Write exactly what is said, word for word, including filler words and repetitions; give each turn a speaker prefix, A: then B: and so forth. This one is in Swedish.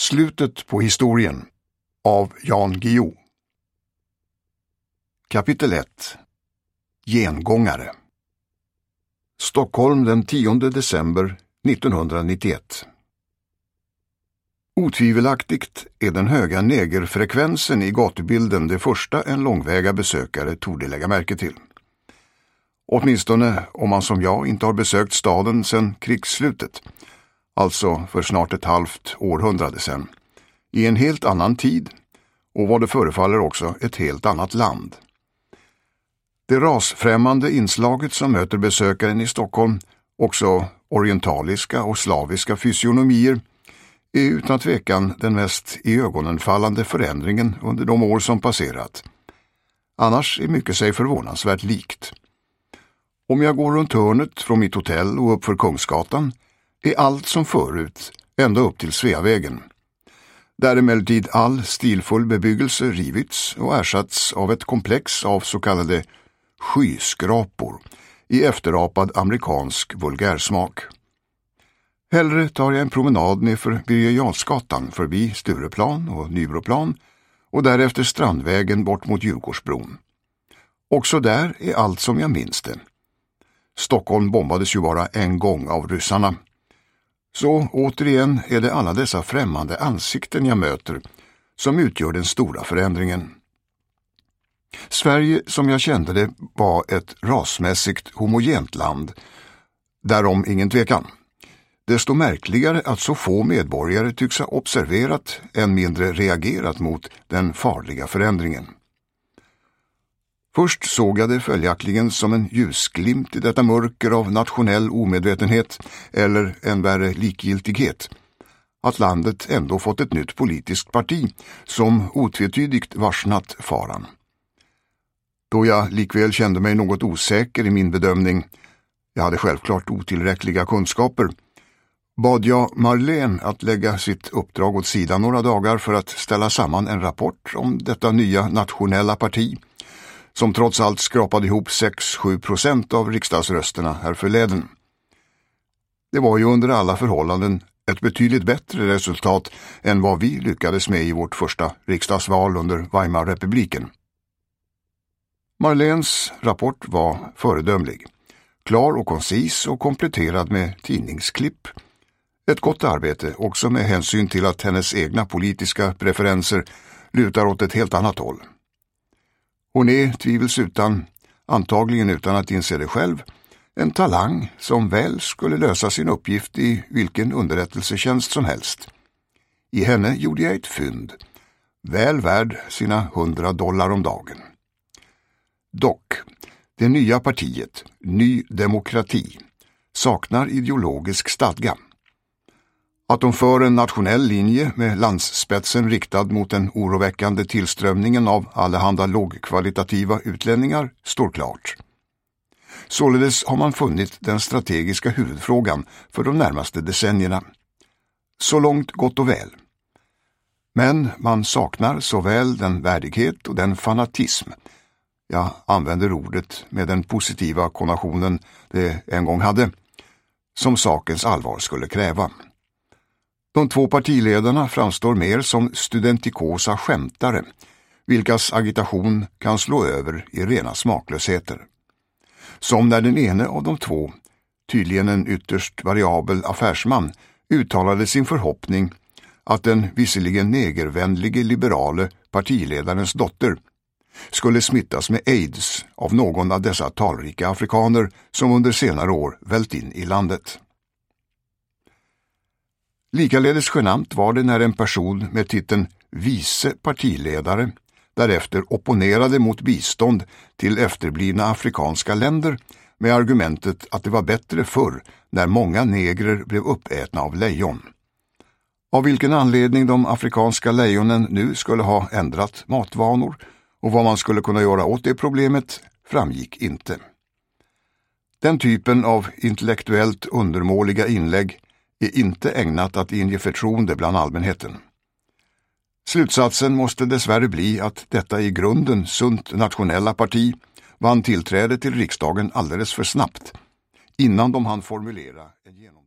A: Slutet på historien av Jan Guillou. Kapitel ett. Gengångare. Stockholm den tionde december nittonhundranittioett. Otvivelaktigt är den höga negerfrekvensen i gatubilden det första en långväga besökare torde lägga märke till. Åtminstone om man som jag inte har besökt staden sedan krigsslutet, alltså för snart ett halvt århundrade sedan, i en helt annan tid och vad det förefaller också ett helt annat land. Det rasfrämmande inslaget som möter besökaren i Stockholm, också orientaliska och slaviska fysionomier, är utan tvekan den mest iögonenfallande förändringen under de år som passerat. Annars är mycket sig förvånansvärt likt. Om jag går runt hörnet från mitt hotell och upp för Kungsgatan är allt som förut, ända upp till Sveavägen. Där emellertid all stilfull bebyggelse rivits och ersatts av ett komplex av så kallade skyskrapor i efterapad amerikansk vulgärsmak. Hellre tar jag en promenad nerför Birger Jarlsgatan förbi Stureplan och Nybroplan och därefter Strandvägen bort mot Djurgårdsbron. Också där är allt som jag minns det. Stockholm bombades ju bara en gång av ryssarna. Så återigen är det alla dessa främmande ansikten jag möter som utgör den stora förändringen. Sverige som jag kände det var ett rasmässigt homogent land, därom ingen tvekan. Desto märkligare att så få medborgare tycks ha observerat, än mindre reagerat mot den farliga förändringen. Först såg jag det följaktligen som en ljusglimt i detta mörker av nationell omedvetenhet eller en värre likgiltighet, att landet ändå fått ett nytt politiskt parti som otvetydigt varsnat faran. Då jag likväl kände mig något osäker i min bedömning, jag hade självklart otillräckliga kunskaper, bad jag Marlene att lägga sitt uppdrag åt sidan några dagar för att ställa samman en rapport om detta nya nationella parti, som trots allt skrapade ihop sex till sju procent av riksdagsrösterna här förleden. Det var ju under alla förhållanden ett betydligt bättre resultat än vad vi lyckades med i vårt första riksdagsval under Weimarrepubliken. Marlenes rapport var föredömlig, klar och koncis och kompletterad med tidningsklipp. Ett gott arbete också med hänsyn till att hennes egna politiska preferenser lutar åt ett helt annat håll. Hon är tvivelsutan, antagligen utan att inse det själv, en talang som väl skulle lösa sin uppgift i vilken underrättelsetjänst som helst. I henne gjorde jag ett fynd, väl värd sina hundra dollar om dagen. Dock, det nya partiet, Ny Demokrati, saknar ideologisk stadga. Att de för en nationell linje med landsspetsen riktad mot den oroväckande tillströmningen av allehanda lågkvalitativa utlänningar står klart. Således har man funnit den strategiska huvudfrågan för de närmaste decennierna. Så långt gott och väl. Men man saknar såväl den värdighet och den fanatism, jag använder ordet med den positiva konnotationen det en gång hade, som sakens allvar skulle kräva. De två partiledarna framstår mer som studentikosa skämtare, vilkas agitation kan slå över i rena smaklösheter. Som när den ene av de två, tydligen en ytterst variabel affärsman, uttalade sin förhoppning att den visserligen negervänlige liberale partiledarens dotter skulle smittas med AIDS av någon av dessa talrika afrikaner som under senare år vält in i landet. Likaledes genant var det när en person med titeln vice partiledare därefter opponerade mot bistånd till efterblivna afrikanska länder med argumentet att det var bättre förr när många negrer blev uppätna av lejon. Av vilken anledning de afrikanska lejonen nu skulle ha ändrat matvanor och vad man skulle kunna göra åt det problemet framgick inte. Den typen av intellektuellt undermåliga inlägg är inte ägnat att inge förtroende bland allmänheten. Slutsatsen måste dessvärre bli att detta i grunden sunt nationella parti vann tillträde till riksdagen alldeles för snabbt, innan de hann formulera en genom